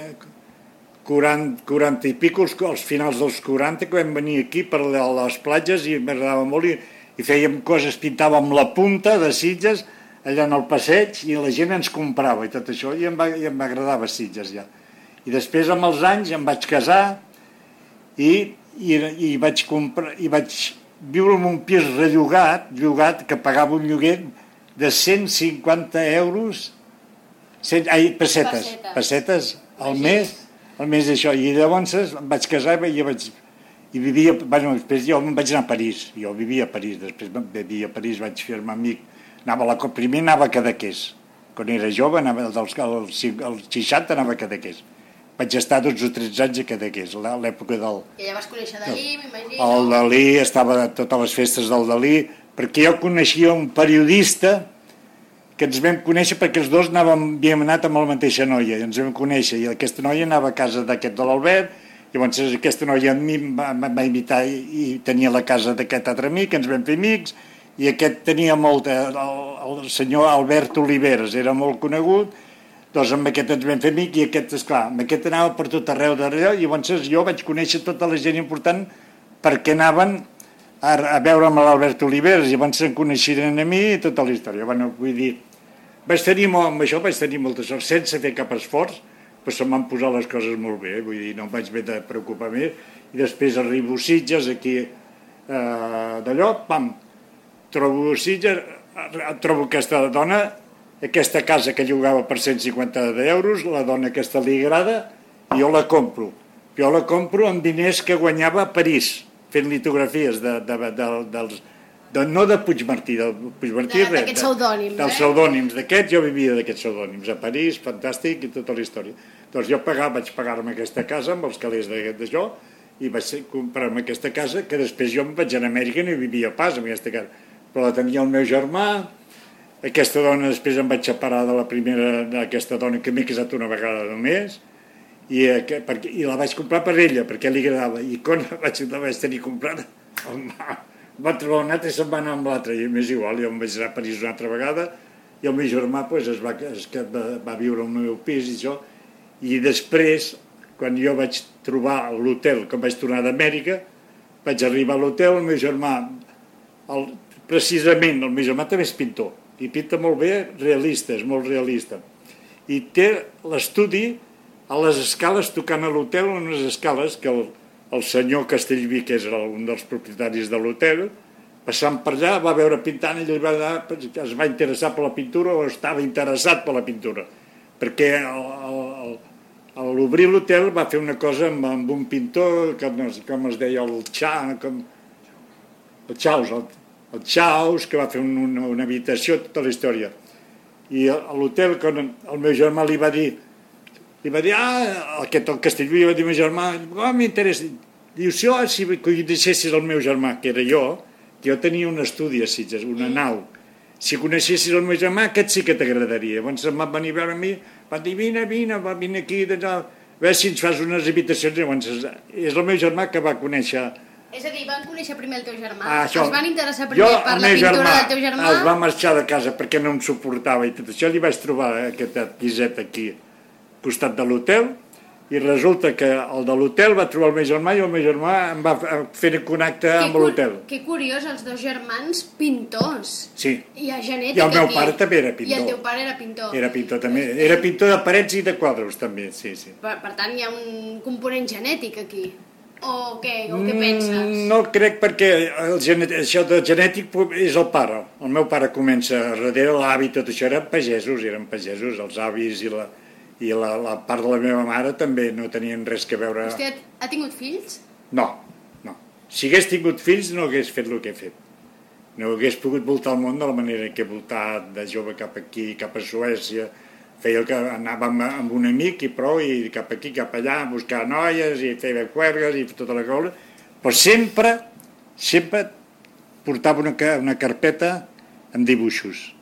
quaranta, quaranta i pico, els, els finals dels quaranta, que vam venir aquí per les platges i m'agradava molt i, i fèiem coses, pintàvem la punta de Sitges allà en el passeig i la gent ens comprava i tot això i em va, i em agradava Sitges ja. I després amb els anys em vaig casar i, i, i vaig comprar i vaig viure en un pis rellogat, llogat, que pagava un lloguer de cent cinquanta euros, cent, ai, pessetes, pessetes, pessetes al mes, al mes d'això. I llavors em vaig casar i jo vaig... I vivia, bueno, després jo em vaig anar a París, jo vivia a París, després vivia a París, vaig fer-me amic, anava a la, primer anava a Cadaqués, quan era jove, anava dels, als, als seixanta anava a Cadaqués. Vaig estar dotze o tretze anys a Cadaqués, a l'època del... I allà vas conèixer Dalí, m'imagino. El Dalí, estava a totes les festes del Dalí, perquè jo coneixia un periodista que ens vam conèixer perquè els dos anàvem, havíem anat amb la mateixa noia, i ens vam conèixer, i aquesta noia anava a casa d'aquest de l'Albert, llavors aquesta noia a mi em va, em va invitar i, i tenia la casa d'aquest altre amic, ens vam fer amics, i aquest tenia molt, el, el senyor Albert Oliveres, era molt conegut, doncs amb aquest ens vam fer amic i aquest, esclar, amb aquest anava per tot arreu d'allò i llavors jo vaig conèixer tota la gent important perquè anaven a, a veure amb l'Albert Oliveres i llavors se'n coneixien a mi i tota la història. Bueno, vull dir, vaig tenir, amb això vaig tenir molta sort, sense fer cap esforç, però se'm van posar les coses molt bé, vull dir, no em vaig haver de preocupar més, i després arribo a Sitges, aquí, eh, d'allò, pam, trobo Sitges, trobo aquesta dona, aquesta casa que llogava per cent cinquanta euros, la dona aquesta li agrada, i jo la compro. Jo la compro amb diners que guanyava a París, fent litografies de, de, de, dels, de, no de Puigmartí, del Puigmartí, res. D'aquests pseudònims, dels eh? pseudònims d'aquests, jo vivia d'aquests pseudònims, a París, fantàstic, i tota la història. Doncs jo pagava, vaig pagar-me aquesta casa amb els calés d'això, i vaig comprar-me aquesta casa, que després jo em vaig anar a Amèrica i no hi vivia pas, en aquesta casa. Però la tenia el meu germà, aquesta dona després em vaig separar de la primera, d'aquesta dona que m'he casat una vegada només, i, perquè, i la vaig comprar per ella, perquè li agradava, i quan la vaig, la vaig tenir comprada, va trobar un altre i se'n va anar amb l'altre, i m'és igual, jo em vaig anar a París una altra vegada, i el meu germà pues, es va, es, va, va viure al meu pis i això, i després, quan jo vaig trobar l'hotel, quan vaig tornar d'Amèrica, vaig arribar a l'hotel, el meu germà, el, precisament, el meu germà també és pintor, i pinta molt bé, realista, és molt realista. I té l'estudi a les escales, tocant a l'hotel, unes escales que el, el senyor Castellví, que és un dels propietaris de l'hotel, passant per allà, va veure pintant i va anar, es va interessar per la pintura o estava interessat per la pintura, perquè a l'obrir l'hotel va fer una cosa amb, amb un pintor, com es, com es deia, el Xa, com, el Chaus, el, el Chaus, que va fer una, una habitació, tota la història. I a l'hotel, quan el meu germà li va dir li va dir, ah, aquest el Castellví, va dir meu germà, oh, m'interessa. Diu, si, oh, si coneixessis el meu germà, que era jo, que jo tenia un estudi a Sitges, una nau, si coneixessis el meu germà, aquest sí que t'agradaria. Llavors em va venir a veure a mi, va dir, vine, vine, va vine aquí, doncs, a veure si ens fas unes invitacions. Llavors és el meu germà que va conèixer... És a dir, van conèixer primer el teu germà? Ah, això, es van interessar primer jo, per la pintura germà, del teu germà? Es va marxar de casa perquè no em suportava i tot això. Li vaig trobar aquest piset aquí, al costat de l'hotel, i resulta que el de l'hotel va trobar el meu germà i el meu germà em va fer connecte amb l'hotel. Que curiós, els dos germans pintors. Sí. I a genètic I el meu aquí. pare també era pintor. I el teu pare era pintor. Era pintor també. Era pintor de parets i de quadres també, sí, sí. Per, per tant, hi ha un component genètic aquí. O què? O què penses? Mm, no crec perquè el genet... això de genètic és el pare. El meu pare comença darrere l'avi, tot això eren pagesos, eren pagesos, els avis i la... i la, la part de la meva mare també no tenien res que veure... Vostè ha tingut fills? No, no. Si hagués tingut fills no hagués fet el que he fet. No hagués pogut voltar el món de la manera que he voltat, de jove cap aquí, cap a Suècia. Feia el que anàvem amb un amic i prou, i cap aquí, cap allà, a buscar noies i fer cuergues i tota la cosa. Però sempre, sempre portava una, una carpeta amb dibuixos.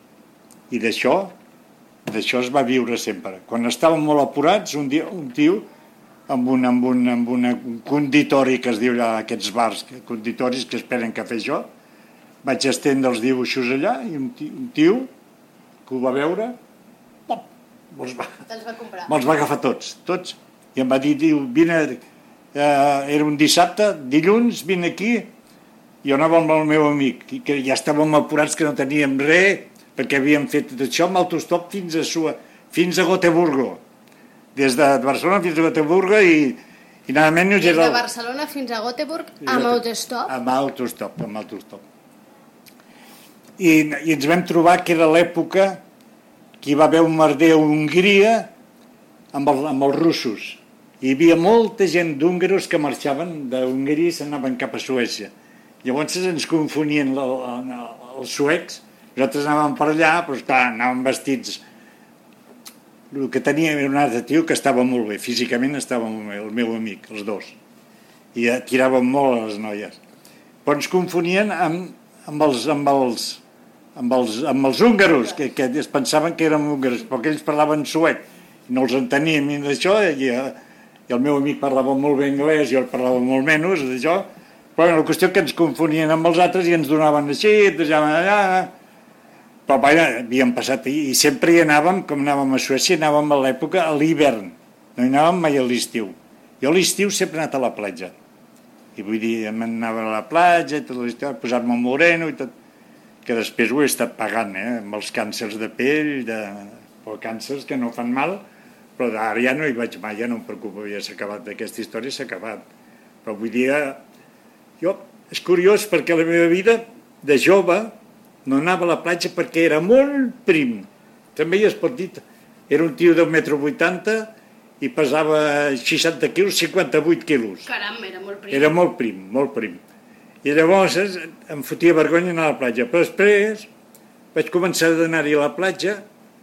I d'això D'això es va viure sempre. Quan estàvem molt apurats, un dia un tio amb un, amb un, amb una, un conditori que es diu allà, aquests bars, conditoris que esperen cafè jo, vaig estendre els dibuixos allà i un tio, un tio que ho va veure, pop, me'ls va, va comprar. Me'ls va agafar tots, tots. I em va dir, diu, vine, eh, era un dissabte, dilluns, vine aquí, i jo anava amb el meu amic, i que ja estàvem apurats que no teníem res, perquè havíem fet tot això amb autostop fins a, Sua, fins a Gotemburgo. Des de Barcelona fins a Gotemburgo i, i nada menys... Des de Barcelona fins a Göteborg amb autostop? Amb autostop, amb autostop. I, I ens vam trobar que era l'època que hi va haver un merder a Hongria amb, el, amb els russos. Hi havia molta gent d'húngaros que marxaven d'Hongria i s'anaven cap a Suècia. Llavors ens confonien els suecs. Nosaltres anàvem per allà, però esclar, anàvem vestits. El que tenia era un altre tio que estava molt bé, físicament estava molt bé, el meu amic, els dos. I tiràvem molt a les noies. Però ens confonien amb, amb, els, amb, els, amb, els, amb els húngaros, que, que es pensaven que érem húngaros, però que ells parlaven suec. No els enteníem ni d'això, i, i el meu amic parlava molt bé anglès, jo el parlava molt menys d'això. Però la qüestió que ens confonien amb els altres i ens donaven així, et deixaven allà... Però vaja, havíem passat, i sempre hi anàvem, com anàvem a Suècia, anàvem a l'època, a l'hivern, no hi anàvem mai a l'estiu. Jo a l'estiu sempre he anat a la platja, i vull dir, anava a la platja, tot l'estiu, posar-me un moreno i tot, que després ho he estat pagant, eh, amb els càncers de pell, de... o càncers que no fan mal, però ara ja no hi vaig mai, ja no em preocupo, ja s'ha acabat, aquesta història s'ha acabat. Però vull dir, jo, és curiós perquè la meva vida, de jove, no anava a la platja perquè era molt prim. També ja es pot dir, era un tio d'un metro vuitanta i pesava seixanta quilos, cinquanta-vuit quilos. Caram, era molt prim. Era molt prim, molt prim. I llavors em fotia vergonya anar a la platja. Però després vaig començar a anar-hi a la platja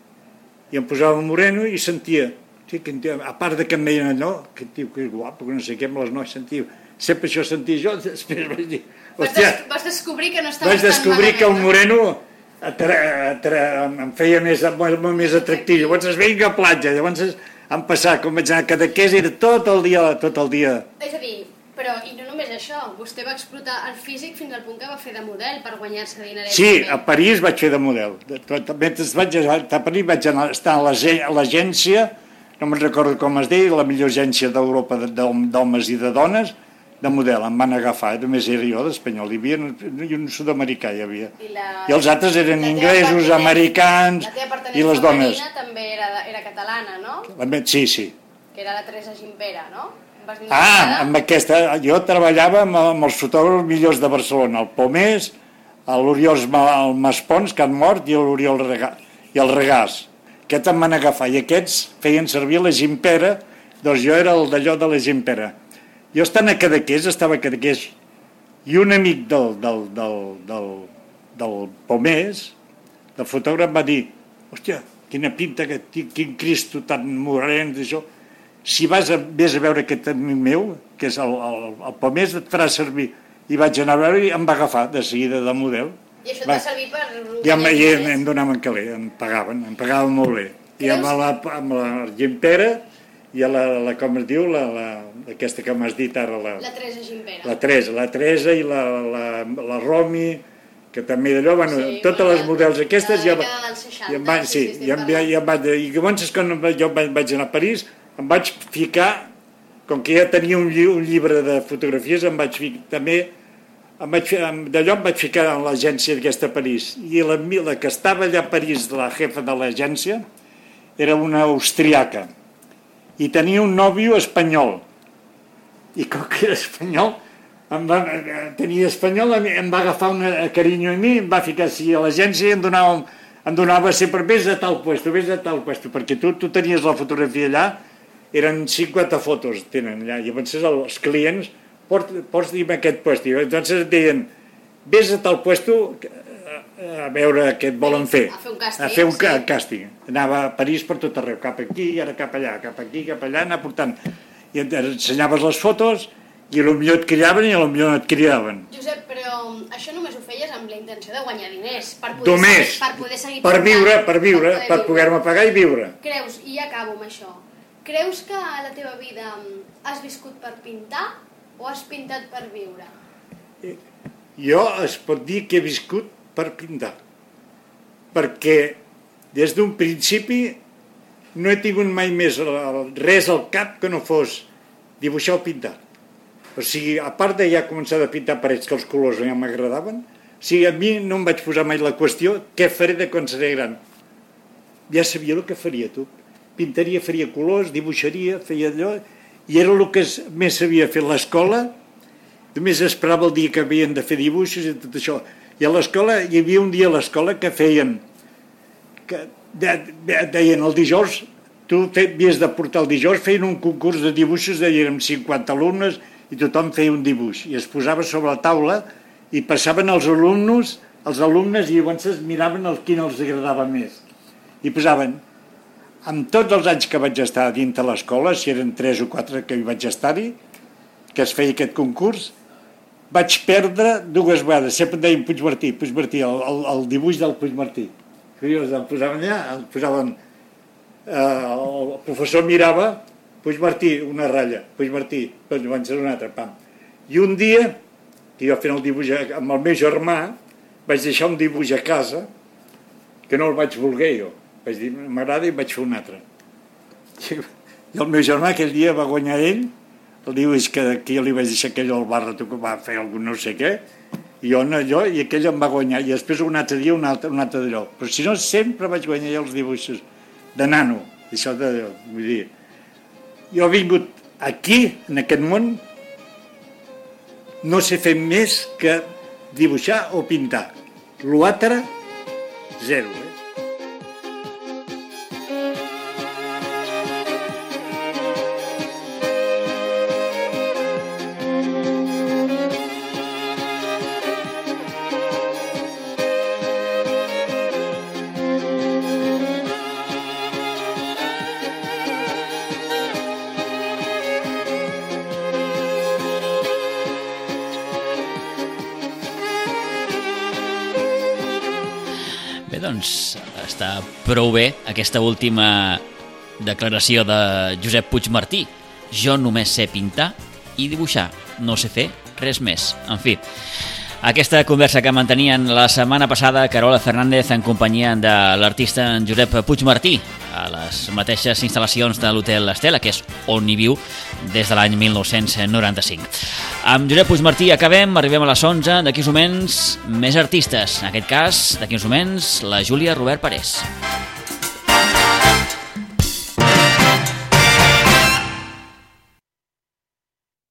i em posava moreno i sentia, a part de que em deien allò, que tio, que guapo, que no sé què, amb les noies sentia, sempre això sentia jo, després vaig dir, hòstia, vas, vas descobrir que no estaves vaig descobrir tan que el malament, moreno atra, atra, em feia més, molt més atractiu. Llavors es vinga a platja, llavors em passava, com vaig anar a Cadaqués, era tot el dia, tot el dia. És a dir, però i no només això, vostè va explotar el físic fins al punt que va fer de model per guanyar-se diners. Sí, a París vaig fer de model. Mentre vaig a París vaig anar, estar a l'agència, no me'n recordo com es deia, la millor agència d'Europa d'homes i de dones, de model, em van agafar, només era jo d'espanyol, hi havia i un sud-americà hi havia. I, la, I els altres eren inglesos, americans i les dones. La teva també era, era catalana, no? La, sí, sí. Que era la Teresa Gimpera, no? Ah, amb aquesta, jo treballava amb, amb els fotògrafs millors de Barcelona, el Pomés, l'Oriol Maspons, que han mort, i l'Oriol Regàs, i el Regàs. Aquests em van agafar, i aquests feien servir la Gimpera, doncs jo era el d'allò de la Gimpera. Jo estant a Cadaqués, estava a Cadaqués, i un amic del, del, del, del, del Pomés, del fotògraf, va dir, hòstia, quina pinta, que, quin Cristo tan morent, això. si vas a, vés a veure aquest amic meu, que és el, el, el Pomés, et farà servir. I vaig anar a veure i em va agafar de seguida de model. I això t'ha servit per... I em, i em, em donaven caler, em pagaven, em pagaven molt bé. I amb la, amb la Gimpera i a la, la, com es diu, la, la, aquesta que m'has dit ara, la, la Teresa Gimpera. La Teresa, la Teresa i la, la, la Romi, que també d'allò, bueno, sí, totes les models aquestes, ja, seixanta, i em van, sí, sí, i em, ja, ja em vaig, i llavors quan jo vaig anar a París, em vaig ficar, com que ja tenia un, lli, un llibre de fotografies, em vaig ficar, també, em vaig, d'allò em vaig ficar en l'agència d'aquesta París, i la, la que estava allà a París, la jefa de l'agència, era una austriaca, i tenia un nòvio espanyol, i com que era espanyol, em va, tenia espanyol, em va agafar un carinyo a mi, em va ficar així a l'agència i em donava, em donava sempre vés a tal puesto, vés a tal puesto, perquè tu, tu tenies la fotografia allà, eren cinquanta fotos, tenen allà, i llavors els clients, pots dir-me aquest puesto, i llavors et deien, vés a tal puesto a veure què et volen fer, a fer un càsting, a fer un sí. càsting. Anava a París per tot arreu, cap aquí, ara cap allà, cap aquí, cap allà, anar portant, i ensenyaves les fotos, i potser et cridaven i potser no et cridaven. Josep, però això només ho feies amb la intenció de guanyar diners, per poder, Només, seguir, per poder seguir per pintant, viure, per viure, per, per poder-me pagar i viure. Creus, i ja acabo amb això, creus que a la teva vida has viscut per pintar o has pintat per viure? Jo es pot dir que he viscut per pintar, perquè des d'un principi no he tingut mai més res al cap que no fos dibuixar o pintar. O sigui, a part de ja començar a pintar parets que els colors ja m'agradaven, o sigui, a mi no em vaig posar mai la qüestió què faré de quan seré gran. Ja sabia el que faria, tu. Pintaria, faria colors, dibuixaria, feia allò, i era el que més sabia fer a l'escola, només esperava el dia que havien de fer dibuixos i tot això. I a l'escola, hi havia un dia a l'escola que feien, que deien el dijous, tu havies de portar el dijous, feien un concurs de dibuixos, deien cinquanta alumnes, i tothom feia un dibuix, i es posava sobre la taula, i passaven els alumnes, els alumnes, i llavors es miraven el quin els agradava més. I posaven, amb tots els anys que vaig estar dintre l'escola, si eren tres o quatre que hi vaig estar-hi, que es feia aquest concurs, vaig perdre dues vegades, sempre em deien Puigmartí, Puigmartí, el, el, el dibuix del Puigmartí. Curiós, el posaven allà, el posaven, eh, el professor mirava, Puigmartí, una ratlla, Puigmartí, doncs van ser un altre, pam. I un dia, que jo fent el dibuix amb el meu germà, vaig deixar un dibuix a casa, que no el vaig voler jo. Vaig dir, m'agrada i vaig fer un altre. I el meu germà aquell dia va guanyar ell, el dibuix que, que jo li vaig deixar aquell al barra, que va fer algun no sé què, i jo, no, jo, i aquell em va guanyar, i després un altre dia un altre, un altre d'allò. Però si no, sempre vaig guanyar jo els dibuixos de nano, això de, vull dir, jo he vingut aquí, en aquest món, no sé fer més que dibuixar o pintar. L'altre, zero, eh? Bé, doncs està prou bé aquesta última declaració de Josep Puigmartí. Jo només sé pintar i dibuixar, no sé fer res més. En fi, aquesta conversa que mantenien la setmana passada Carola Fernández en companyia de l'artista Josep Puigmartí a les mateixes instal·lacions de l'Hotel Estela, que és on hi viu des de l'any mil nou-cents noranta-cinc. Amb Josep Puigmartí acabem, arribem a les onze, d'aquí uns moments més artistes, en aquest cas, d'aquí uns moments, la Júlia Robert Parés.